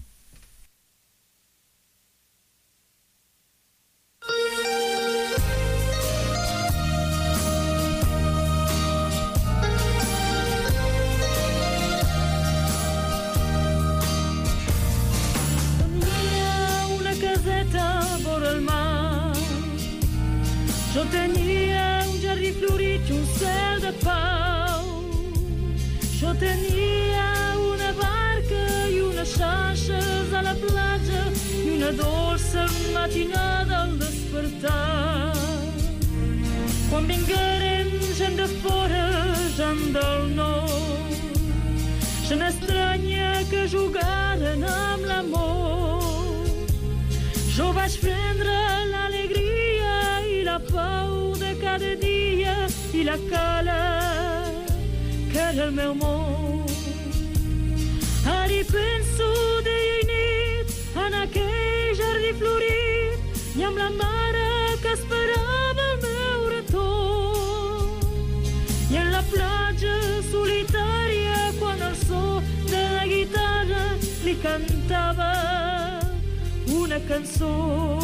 Tenia una caseta vora el mar, jo tenia un jardí florit i un cel de pau. Jo tenia una barca i unes xarxes a la platja i una dolça matinada al despertar. Quan vingueren gent de fora, gent del nord, gent estranya que jugaren amb l'amor, jo vaig prendre l'alegria i la pau de cada dia i la cala que era el meu món. Ara hi penso dia i nit en aquell jardí florit i amb la mare que esperava el meu retorn, i en la platja solitària quan el so de la guitarra li cantava una cançó.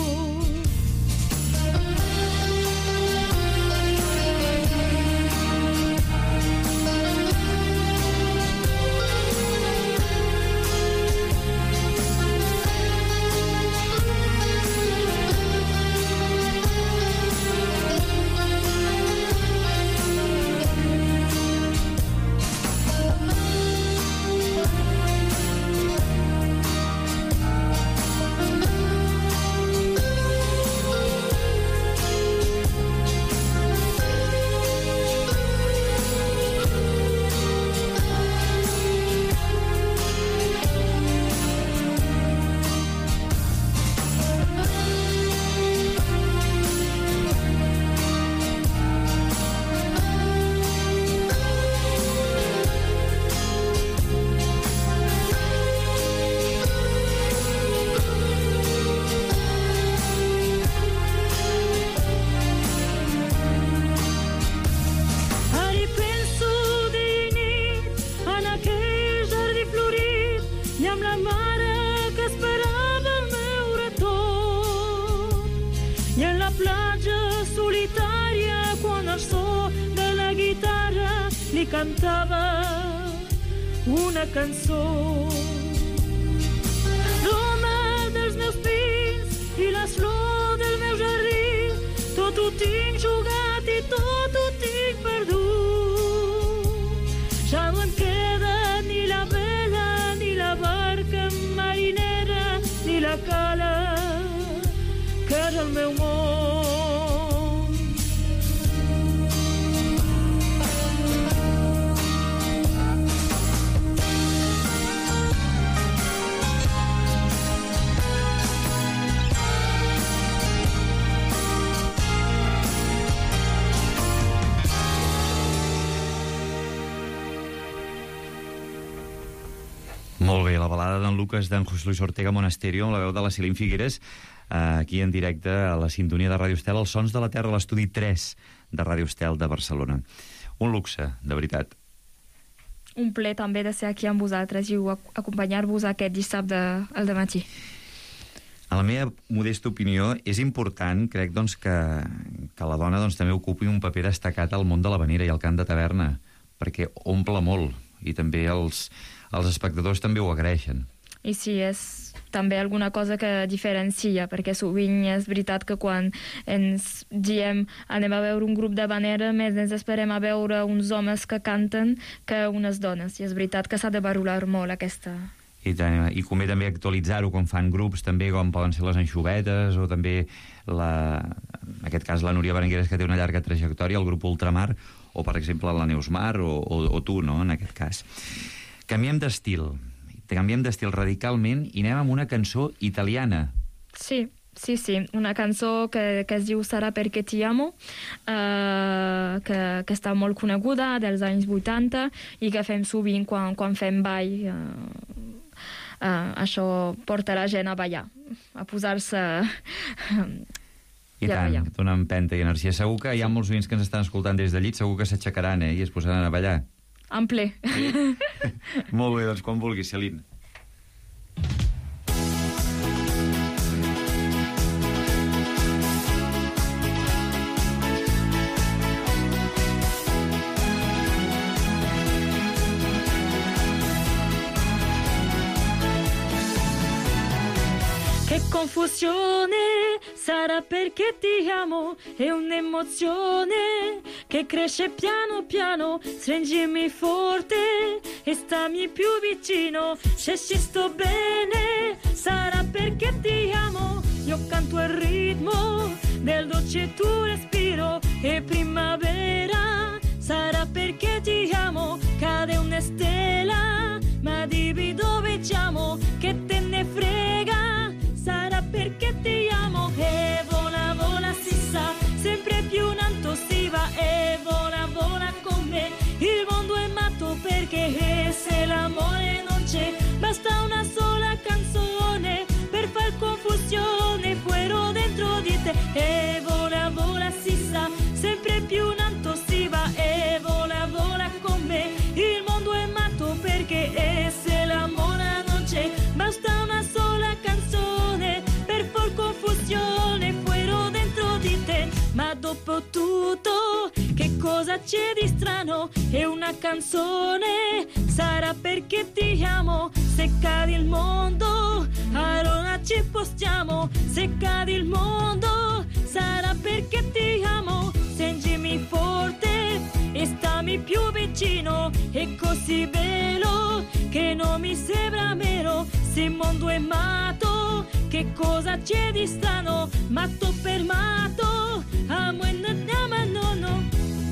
li cantava una cançó. L'home dels meus pins i les flors del meu jardí, tot ho tinc jugat i tot ho tinc perdut. Molt bé, la balada d'en Lucas d'en José Luis Ortega Monasterio, amb la veu de la Celine Figueres, eh, aquí en directe a la sintonia de Ràdio Estel, els sons de la terra, l'estudi tres de Ràdio Estel de Barcelona. Un luxe, de veritat. Un ple també de ser aquí amb vosaltres i acompanyar-vos aquest dissabte al dematí. A la meva modesta opinió, és important, crec, doncs, que, que la dona doncs, també ocupi un paper destacat al món de l'havanera i al cant de taverna, perquè omple molt, i també els, els espectadors també ho agraeixen. I sí, és també alguna cosa que diferencia, perquè sovint és veritat que quan ens diem anem a veure un grup d'havanera, més ens esperem a veure uns homes que canten que unes dones, i és veritat que s'ha de valorar molt aquesta... I, i convé també actualitzar-ho quan fan grups, també com poden ser les Anxovetes o també, la, en aquest cas, la Núria Berengueres, que té una llarga trajectòria, el grup Ultramar, o, per exemple, la Neus Mar, o, o, o tu, no?, en aquest cas. Canviem d'estil, canviem d'estil radicalment i anem amb una cançó italiana. Sí, sí, sí, una cançó que, que es diu Sarà perché ti amo, eh, que, que està molt coneguda, dels anys vuitanta, i que fem sovint quan, quan fem ball. Eh, Uh, això porta la gent a ballar, a posar-se i tant, que dona empenta i energia. Segur que hi ha molts oients que ens estan escoltant des de llit, segur que s'aixecaran, eh, i es posaran a ballar. En ple. Sí? Molt bé, doncs quan vulguis, Celine. Confusione, sarà perché ti amo, è un'emozione che cresce piano piano, stringimi forte e stammi più vicino, se ci sto bene, sarà perché ti amo, io canto il ritmo del dolce tuo respiro, e primavera, sarà perché ti amo, cade una stella, ma dimmi dove siamo, che te ne frega. Sarà perché ti amo, e vola, vola, si sa, sempre più in alto si va, e vola, vola con me, il mondo è matto perché se l'amore non c'è, basta una sola canzone per far confusione, fuero dentro di te, e vola, vola, si sa, sempre più in alto si va, e vola, vola con me, il mondo è matto perché se l'amore non c'è, basta una sola canzone per far confusione, fuero dentro di te, ma dopo tutto che cosa c'è di strano? È una canzone, sarà perché ti amo, se cade il mondo allora ci spostiamo, se cade il mondo sarà perché ti amo, stringimi forte e stammi più vicino, è così bello che non mi sembra mero, se il mondo è matto, che cosa c'è di strano? Matto per matto, amo e non ama, no, no.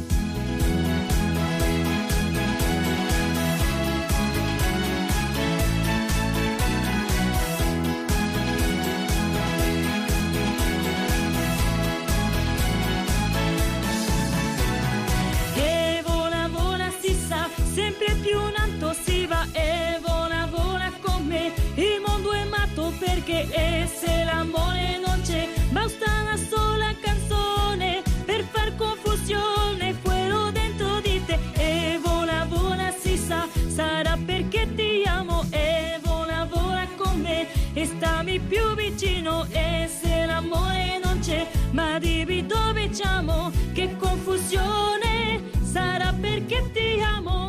E vola, vola, si sa, sempre più in alto si va, e vola, vola con me, il mondo è matto perché e se l'amore non c'è, basta una sola canzone per far confusione, fuero dentro di te, e vola, vola, si sa, sarà perché ti amo, e vola, vola con me, e stammi più vicino, e se l'amore non c'è, ma dimmi dove siamo, che confusione, sarà perché ti amo.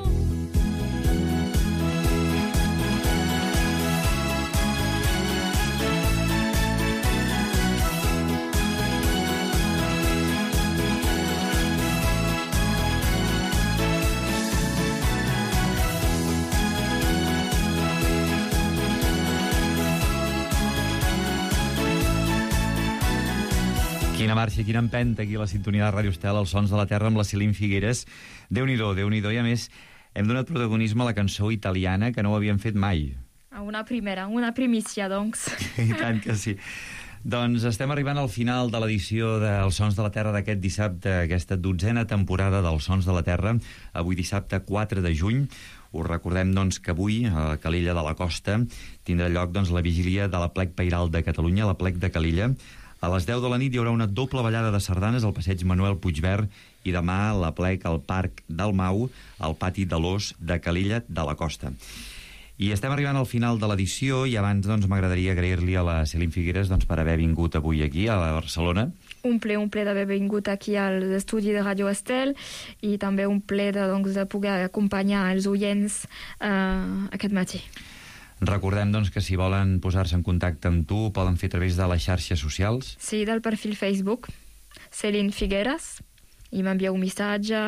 Quina marxa, quina empenta aquí a la sintonia de Ràdio Estel, els sons de la terra amb la Celine Figueres. Déu-n'hi-do, Déu-n'hi-do, i a més hem donat protagonisme a la cançó italiana que no ho havíem fet mai. Una primera, una primícia, doncs. I tant que sí. Doncs estem arribant al final de l'edició dels Sons de la Terra d'aquest dissabte, aquesta dotzena temporada dels Sons de la Terra, avui dissabte quatre de juny. Us recordem doncs, que avui, a Calella de la Costa, tindrà lloc doncs, la vigília de la Plec Pairal de Catalunya, la Plec de Calella. A les deu de la nit hi haurà una doble ballada de sardanes al passeig Manuel Puigvert i demà la Plec al Parc del Mau, al pati de l'Os de Calella de la Costa. I estem arribant al final de l'edició i abans doncs, m'agradaria agrair-li a la Céline Figueres doncs, per haver vingut avui aquí, a Barcelona. Un ple, un ple d'haver vingut aquí als estudis de Ràdio Estel i també un ple de, doncs, de poder acompanyar els oients uh, aquest matí. Recordem doncs, que si volen posar-se en contacte amb tu, poden fer a través de les xarxes socials. Sí, del perfil Facebook, Céline Figueres, i m'envia un missatge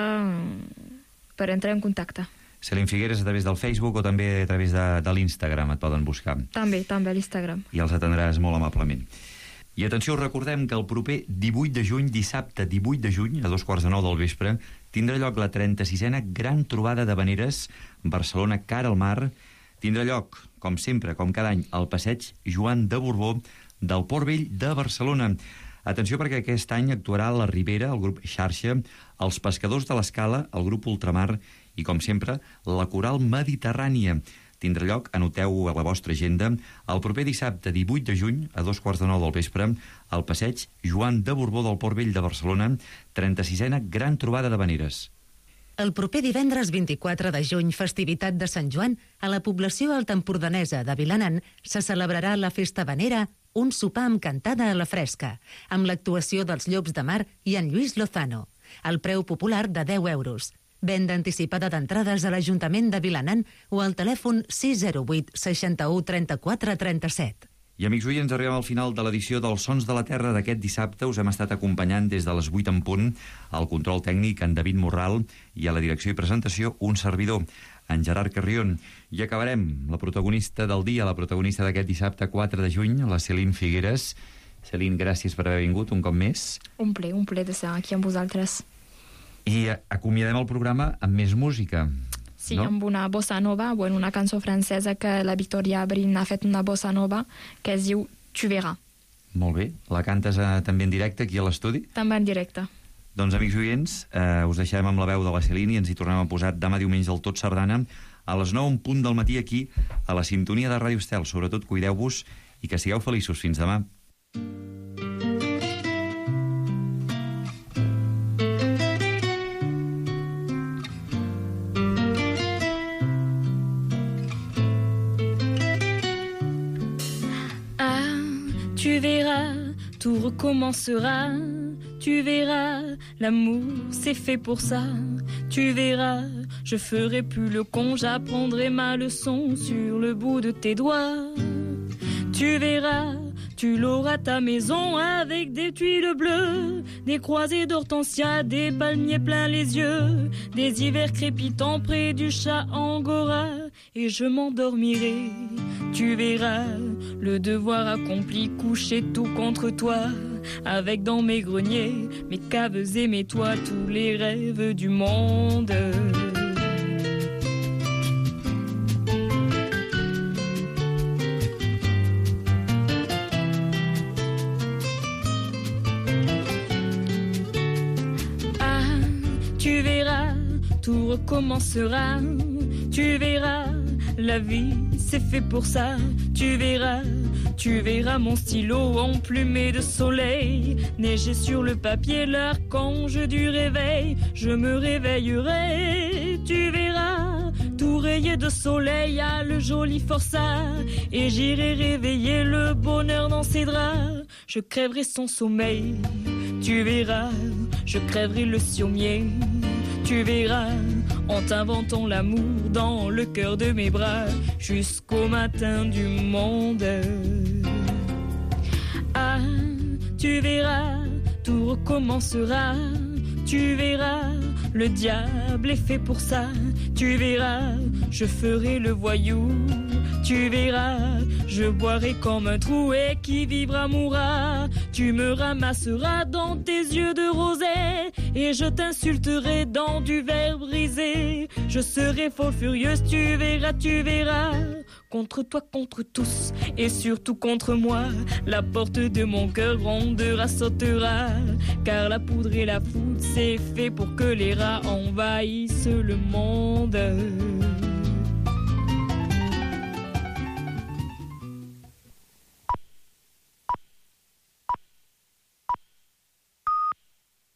per entrar en contacte. Céline Figueres a través del Facebook o també a través de, de l'Instagram et poden buscar. També, també a l'Instagram. I els atendràs molt amablement. I atenció, recordem que el proper divuit de juny, dissabte divuit de juny, a dos quarts de nou del vespre, tindrà lloc la trenta-sisena Gran Trobada d'Havaneres, Barcelona cara al mar. Tindrà lloc, com sempre, com cada any, al passeig Joan de Borbó del Port Vell de Barcelona. Atenció perquè aquest any actuarà la Ribera, el grup Xarxa, els Pescadors de l'Escala, el grup Ultramar i, com sempre, la Coral Mediterrània. Tindrà lloc, anoteu a la vostra agenda, el proper dissabte divuit de juny, a dos quarts de nou del vespre, al passeig Joan de Borbó del Port Vell de Barcelona, trenta-sisena Gran Trobada d'Havaneres. El proper divendres vint-i-quatre de juny, festivitat de Sant Joan, a la població altaempordanesa de Vilanant se celebrarà la festa havanera Un sopar amb cantada a la fresca, amb l'actuació dels Llops de Mar i en Lluís Lozano. El preu popular de deu euros. Venda anticipada d'entrades a l'Ajuntament de Vilanant o al telèfon sis zero vuit seixanta-u trenta-quatre trenta-set. I amics oients, arribem al final de l'edició dels Sons de la Terra d'aquest dissabte. Us hem estat acompanyant des de les vuit en punt, al control tècnic en David Morral i a la direcció i presentació un servidor, en Gerard Carrion. I acabarem la protagonista del dia, la protagonista d'aquest dissabte quatre de juny, la Céline Figueres. Céline, gràcies per haver vingut un cop més. Un ple, un ple de ser aquí amb vosaltres. I acomiadem el programa amb més música. Sí, no? amb una bossa nova, bueno, una cançó francesa que la Victoria Abril ha fet una bossa nova que es diu Tu verras. Molt bé. La cantes eh, també en directe aquí a l'estudi? També en directe. Doncs, amics oients, eh, us deixem amb la veu de la Céline i ens hi tornem a posar demà diumenge al Tot Sardana a les nou en punt del matí aquí a la sintonia de Ràdio Estel. Sobretot, cuideu-vos i que sigueu feliços. Fins demà. Tu verras, tout recommencera. Tu verras, l'amour c'est fait pour ça. Tu verras, je ferai plus le con, j'apprendrai ma leçon sur le bout de tes doigts. Tu verras, tu l'auras ta maison avec des tuiles bleues, des croisées d'hortensia, des palmiers plein les yeux, des hivers crépitants près du chat Angora, et je m'endormirai. Tu verras, le devoir accompli, couché tout contre toi, avec dans mes greniers, mes caves et mes toits, tous les rêves du monde. Ah, tu verras, tout recommencera. Tu verras, la vie c'est fait pour ça. Tu verras, tu verras mon stylo emplumé de soleil, neiger sur le papier l'archange du réveil. Je me réveillerai, tu verras, tout rayé de soleil à le joli forçat, et j'irai réveiller le bonheur dans ses draps. Je crèverai son sommeil, tu verras, je crèverai le sommier. Tu verras, en t'inventant l'amour dans le cœur de mes bras, jusqu'au matin du monde. Ah, tu verras, tout recommencera. Tu verras, le diable est fait pour ça. Tu verras, je ferai le voyou. Tu verras, je boirai comme un trou et qui vivra mourra. Tu me ramasseras dans tes yeux de rosée et je t'insulterai dans du verre brisé. Je serai folle furieuse, tu verras, tu verras. Contre toi, contre tous, et surtout contre moi. La porte de mon cœur grandera, sautera. Car la poudre et la foudre, c'est fait pour que les rats envahissent le monde.